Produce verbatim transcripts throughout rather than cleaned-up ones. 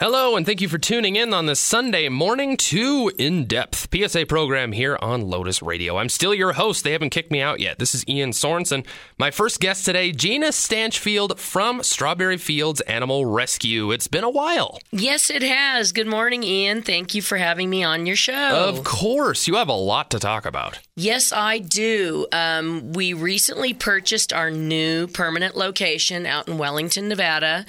Hello, and thank you for tuning in on this Sunday morning to In Depth, P S A program here on Lotus Radio. I'm still your host. They haven't kicked me out yet. This is Ian Sorensen. My first guest today, Gina Stanchfield from Strawberry Fields Animal Rescue. It's been a while. Yes, it has. Good morning, Ian. Thank you for having me on your show. Of course. You have a lot to talk about. Yes, I do. Um, we recently purchased our new permanent location out in Wellington, Nevada.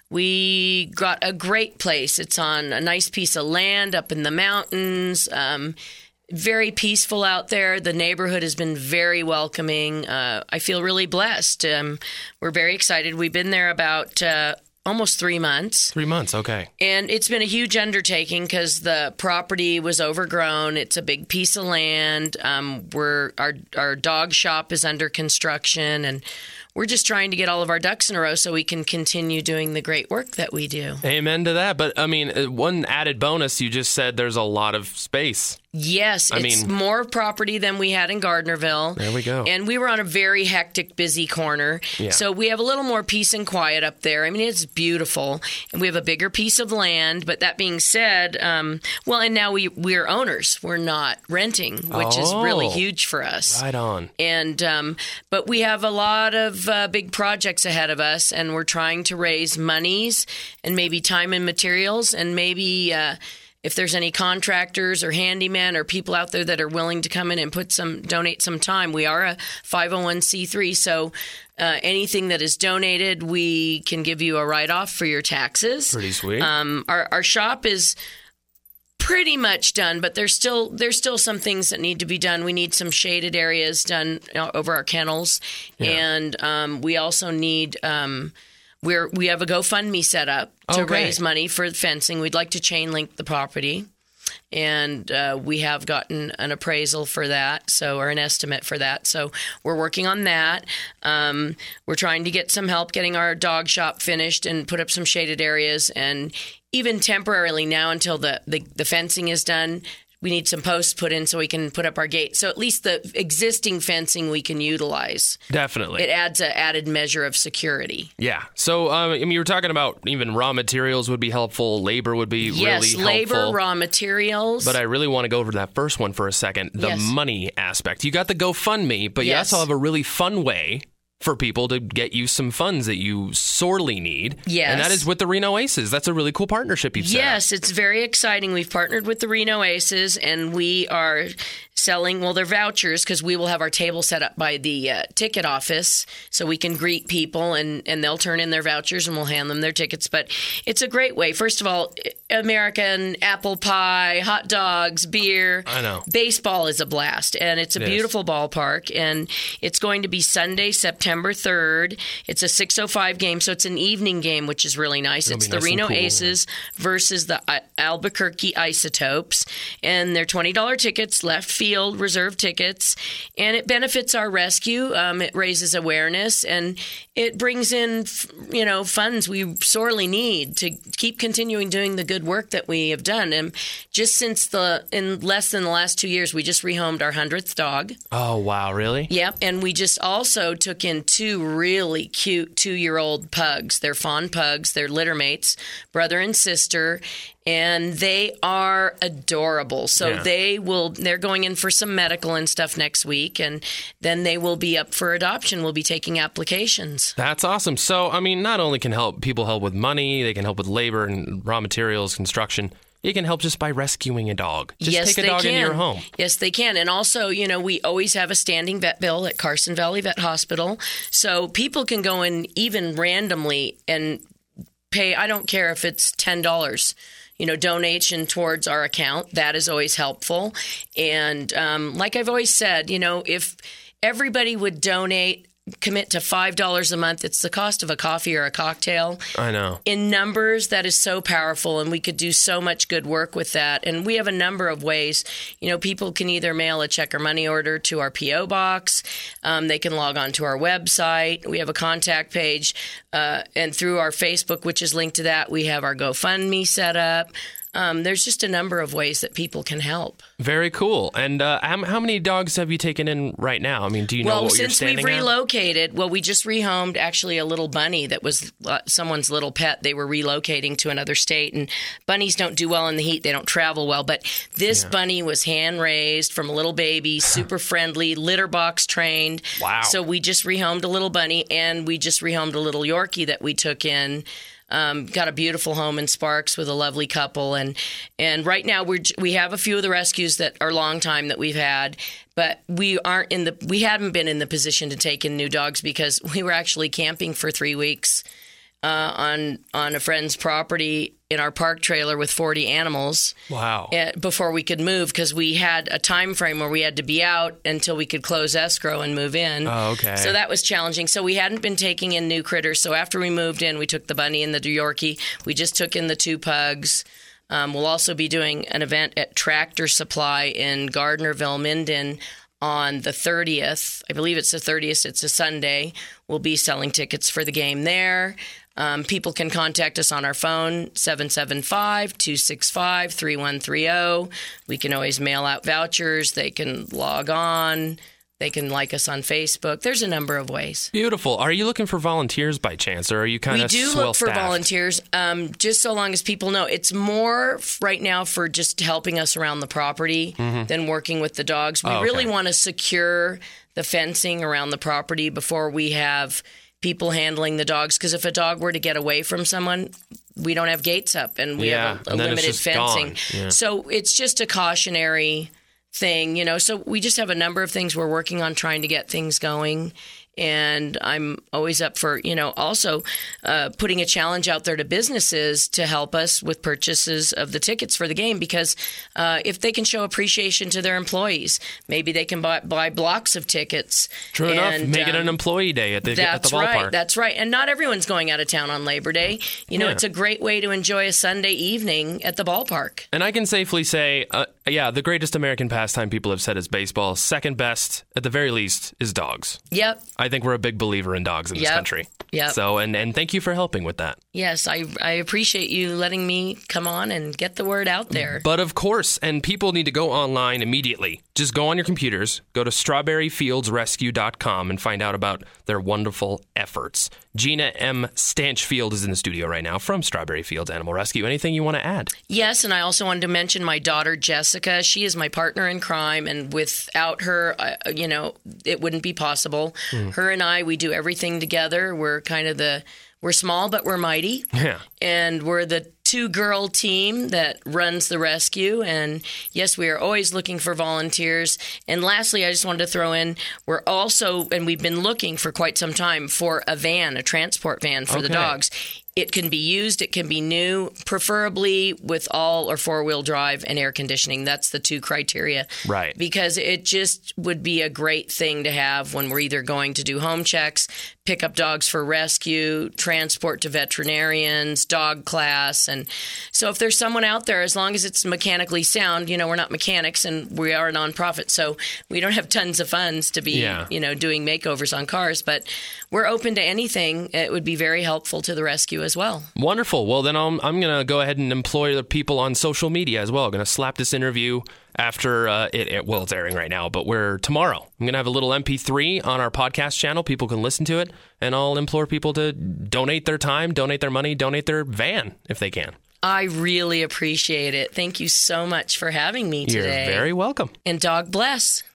We got a great place. It's on a nice piece of land up in the mountains. Um, very peaceful out there. The neighborhood has been very welcoming. Uh, I feel really blessed. Um, we're very excited. We've been there about uh, almost three months. Three months, okay. And it's been a huge undertaking because the property was overgrown. It's a big piece of land. Um, we're our our dog shop is under construction, and we're just trying to get all of our ducks in a row so we can continue doing the great work that we do. Amen to that. But, I mean, one added bonus, you just said there's a lot of space. Yes, I it's mean, more property than we had in Gardnerville. There we go. And we were on a very hectic, busy corner. Yeah. So we have a little more peace and quiet up there. I mean, it's beautiful. And we have a bigger piece of land. But that being said, um, well, and now we, we're owners. We're not renting, which oh, is really huge for us. Right on. And um, but we have a lot of uh, big projects ahead of us, and we're trying to raise monies and maybe time and materials, and maybe uh, if there's any contractors or handymen or people out there that are willing to come in and put some donate some time. We are a five oh one c three, so uh, anything that is donated, we can give you a write-off for your taxes. Pretty sweet. Um, our our shop is pretty much done, but there's still there's still some things that need to be done. We need some shaded areas done over our kennels, yeah. and um, we also need um, we're we have a GoFundMe set up to okay. raise money for fencing. We'd like to chain link the property, and uh, we have gotten an appraisal for that, so or an estimate for that. So we're working on that. Um, we're trying to get some help getting our dog shop finished and put up some shaded areas, and even temporarily now until the, the, the fencing is done, we need some posts put in so we can put up our gate. So at least the existing fencing we can utilize. Definitely. It adds an added measure of security. Yeah. So, um, I mean, you were talking about even raw materials would be helpful. Labor would be yes, really helpful. Yes, labor, raw materials. But I really want to go over that first one for a second, the yes. money aspect. You got the GoFundMe, but yes. you also have a really fun way for people to get you some funds that you sorely need. Yes. And that is with the Reno Aces. That's a really cool partnership you've set Yes, up. It's very exciting. We've partnered with the Reno Aces, and we are selling, well, they're vouchers because we will have our table set up by the uh, ticket office so we can greet people, and, and they'll turn in their vouchers and we'll hand them their tickets. But it's a great way. First of all, American apple pie, hot dogs, beer. I know. Baseball is a blast, and it's a it beautiful is. ballpark, and it's going to be Sunday, September third. It's a six oh five game, so it's an evening game, which is really nice. It'll it's be the nice and Reno cool, Aces yeah. versus the uh, Albuquerque Isotopes, and they're twenty dollars tickets, left field, reserve tickets, and it benefits our rescue. Um, it raises awareness, and it brings in, you know, funds we sorely need to keep continuing doing the good work that we have done. And just since the, in less than the last two years, we just rehomed our hundredth dog. Oh, wow, really? Yep, and we just also took in two really cute two-year-old pugs. They're fawn pugs. They're litter mates, brother and sister, and they are adorable. So yeah. they will, they're going in for some medical and stuff next week, and then they will be up for adoption. We'll be taking applications. That's awesome. So, I mean, not only can help people help with money, they can help with labor and raw materials, construction. You can help just by rescuing a dog. Just yes, take a dog can. into your home. Yes, they can. And also, you know, we always have a standing vet bill at Carson Valley Vet Hospital. So people can go in even randomly and pay, I don't care if it's ten dollars. You know, donation towards our account. That is always helpful. And um, like I've always said, you know, if everybody would donate, commit to five dollars a month, it's the cost of a coffee or a cocktail. I know. In numbers, that is so powerful, and we could do so much good work with that. And we have a number of ways. You know, people can either mail a check or money order to our P O box. Um, they can log on to our website. We have a contact page. Uh, and through our Facebook, which is linked to that, we have our GoFundMe set up. Um, there's just a number of ways that people can help. Very cool. And uh, how, how many dogs have you taken in right now? I mean, do you know well, what you're standing Well, since we've at? relocated, well, we just rehomed actually a little bunny that was uh, someone's little pet. They were relocating to another state, and bunnies don't do well in the heat. They don't travel well. But this yeah. bunny was hand-raised from a little baby, super friendly, litter box trained. Wow. So we just rehomed a little bunny, and we just rehomed a little Yorkie that we took in. Um, got a beautiful home in Sparks with a lovely couple, and and right now we we have a few of the rescues that are long time that we've had, but we aren't in the we haven't been in the position to take in new dogs because we were actually camping for three weeks uh, on on a friend's property in our park trailer with forty animals. Wow! Before we could move, because we had a time frame where we had to be out until we could close escrow and move in. Oh, okay. So that was challenging. So we hadn't been taking in new critters. So after we moved in, we took the bunny and the Yorkie. We just took in the two pugs. Um, we'll also be doing an event at Tractor Supply in Gardnerville, Minden, on the thirtieth. I believe it's the thirtieth. It's a Sunday. We'll be selling tickets for the game there. Um, people can contact us on our phone, seven seven five, two six five, three one three zero. We can always mail out vouchers. They can log on. They can like us on Facebook. There's a number of ways. Beautiful. Are you looking for volunteers by chance, or are you kind we of do swell look for staffed? volunteers, um, just so long as people know. It's more right now for just helping us around the property mm-hmm. than working with the dogs. We oh, okay. really want to secure the fencing around the property before we have people handling the dogs, because if a dog were to get away from someone, we don't have gates up and we yeah, have a, a and then limited it's just fencing. Yeah. So it's just a cautionary thing, you know. So we just have a number of things we're working on trying to get things going. And I'm always up for, you know, also uh, putting a challenge out there to businesses to help us with purchases of the tickets for the game, because uh, if they can show appreciation to their employees, maybe they can buy, buy blocks of tickets. True and, enough. Make um, it an employee day at the, at the ballpark. Right, that's right. And not everyone's going out of town on Labor Day. You know, yeah. it's a great way to enjoy a Sunday evening at the ballpark. And I can safely say, uh, yeah, the greatest American pastime people have said is baseball. Second best, at the very least, is dogs. Yep. I think we're a big believer in dogs in this yep. country. Yep. So, and, and thank you for helping with that. Yes, I, I appreciate you letting me come on and get the word out there. But of course, and people need to go online immediately. Just go on your computers, go to strawberry fields rescue dot com and find out about their wonderful efforts. Gina M. Stanchfield is in the studio right now from Strawberry Fields Animal Rescue. Anything you want to add? Yes, and I also wanted to mention my daughter, Jessica. She is my partner in crime, and without her, uh, you know, it wouldn't be possible. Mm. Her and I, we do everything together. We're kind of the, we're small, but we're mighty. Yeah. And we're the two-girl team that runs the rescue. And yes, we are always looking for volunteers. And lastly, I just wanted to throw in, we're also, and we've been looking for quite some time, for a van, a transport van for okay. the dogs. It can be used, it can be new, preferably with all or four-wheel drive and air conditioning. That's the two criteria. Right. Because it just would be a great thing to have when we're either going to do home checks, pick up dogs for rescue, transport to veterinarians, dog class. And so if there's someone out there, as long as it's mechanically sound, you know, we're not mechanics and we are a nonprofit, so we don't have tons of funds to be, yeah. you know, doing makeovers on cars. But we're open to anything. It would be very helpful to the rescue as well. Wonderful. Well, then I'm, I'm going to go ahead and employ the people on social media as well. I'm going to slap this interview after uh, it, it, well, it's airing right now, but we're tomorrow. I'm going to have a little M P three on our podcast channel. People can listen to it, and I'll implore people to donate their time, donate their money, donate their van if they can. I really appreciate it. Thank you so much for having me today. You're very welcome. And dog bless.